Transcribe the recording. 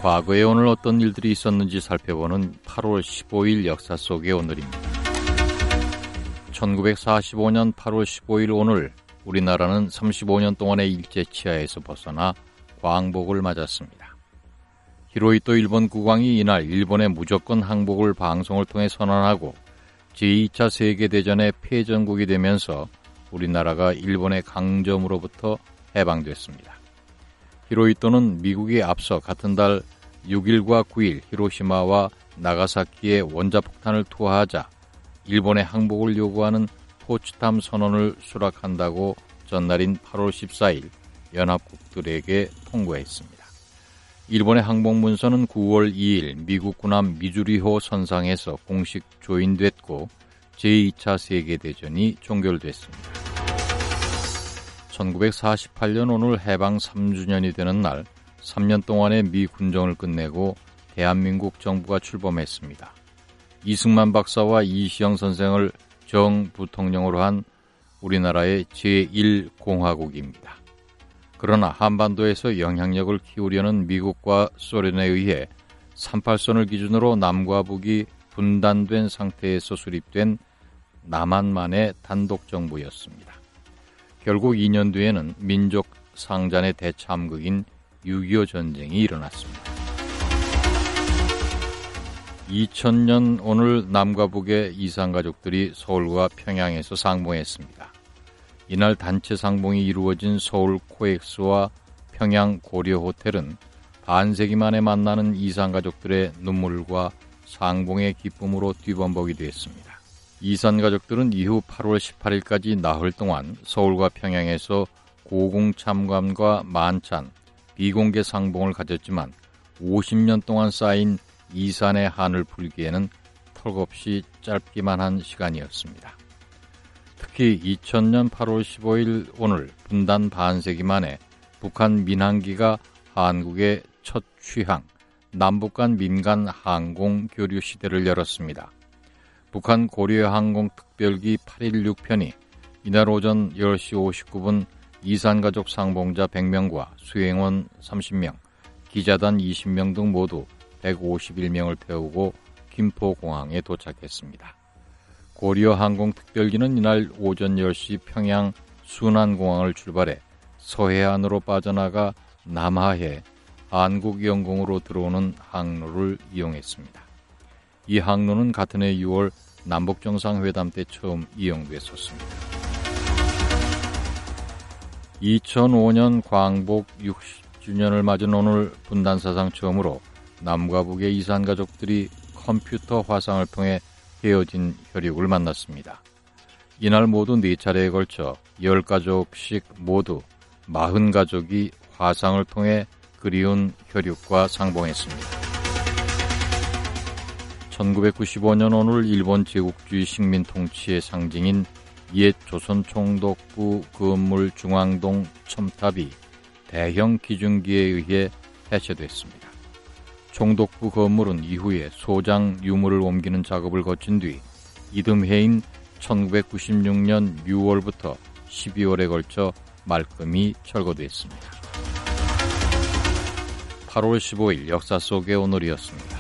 과거에 오늘 어떤 일들이 있었는지 살펴보는 8월 15일 역사 속의 오늘입니다. 1945년 8월 15일 오늘 우리나라는 35년 동안의 일제치하에서 벗어나 광복을 맞았습니다. 히로히토 일본 국왕이 이날 일본의 무조건 항복을 방송을 통해 선언하고 제2차 세계대전의 패전국이 되면서 우리나라가 일본의 강점으로부터 해방됐습니다. 히로히토는 미국에 앞서 같은 달 6일과 9일 히로시마와 나가사키에 원자폭탄을 투하하자 일본의 항복을 요구하는 포츠담 선언을 수락한다고 전날인 8월 14일 연합국들에게 통보했습니다. 일본의 항복 문서는 9월 2일 미국 군함 미주리호 선상에서 공식 조인됐고 제2차 세계대전이 종결됐습니다. 1948년 오늘 해방 3주년이 되는 날 3년 동안의 미 군정을 끝내고 대한민국 정부가 출범했습니다. 이승만 박사와 이시영 선생을 정부통령으로 한 우리나라의 제1공화국입니다. 그러나 한반도에서 영향력을 키우려는 미국과 소련에 의해 38선을 기준으로 남과 북이 분단된 상태에서 수립된 남한만의 단독정부였습니다. 결국 2년 뒤에는 민족 상잔의 대참극인 6.25 전쟁이 일어났습니다. 2000년 오늘 남과 북의 이산가족들이 서울과 평양에서 상봉했습니다. 이날 단체 상봉이 이루어진 서울 코엑스와 평양 고려호텔은 반세기 만에 만나는 이산가족들의 눈물과 상봉의 기쁨으로 뒤범벅이 됐습니다. 이산가족들은 이후 8월 18일까지 나흘 동안 서울과 평양에서 고궁참관과 만찬, 비공개 상봉을 가졌지만 50년 동안 쌓인 이산의 한을 풀기에는 턱없이 짧기만 한 시간이었습니다. 특히 2000년 8월 15일 오늘 분단 반세기 만에 북한 민항기가 한국의 첫 취항, 남북 간 민간 항공 교류 시대를 열었습니다. 북한 고려항공 특별기 816편이 이날 오전 10시 59분 이산가족 상봉자 100명과 수행원 30명, 기자단 20명 등 모두 151명을 태우고 김포공항에 도착했습니다. 고려항공 특별기는 이날 오전 10시 평양 순안공항을 출발해 서해안으로 빠져나가 남하해 한국영공으로 들어오는 항로를 이용했습니다. 이 항로는 같은 해 6월 남북정상회담 때 처음 이용됐었습니다. 2005년 광복 60주년을 맞은 오늘 분단사상 처음으로 남과 북의 이산가족들이 컴퓨터 화상을 통해 헤어진 혈육을 만났습니다. 이날 모두 4차례에 걸쳐 10가족씩 모두 40가족이 화상을 통해 그리운 혈육과 상봉했습니다. 1995년 오늘 일본 제국주의 식민 통치의 상징인 옛 조선 총독부 건물 중앙동 첨탑이 대형 기중기에 의해 폐쇄됐습니다. 총독부 건물은 이후에 소장 유물을 옮기는 작업을 거친 뒤 이듬해인 1996년 6월부터 12월에 걸쳐 말끔히 철거됐습니다. 8월 15일 역사 속의 오늘이었습니다.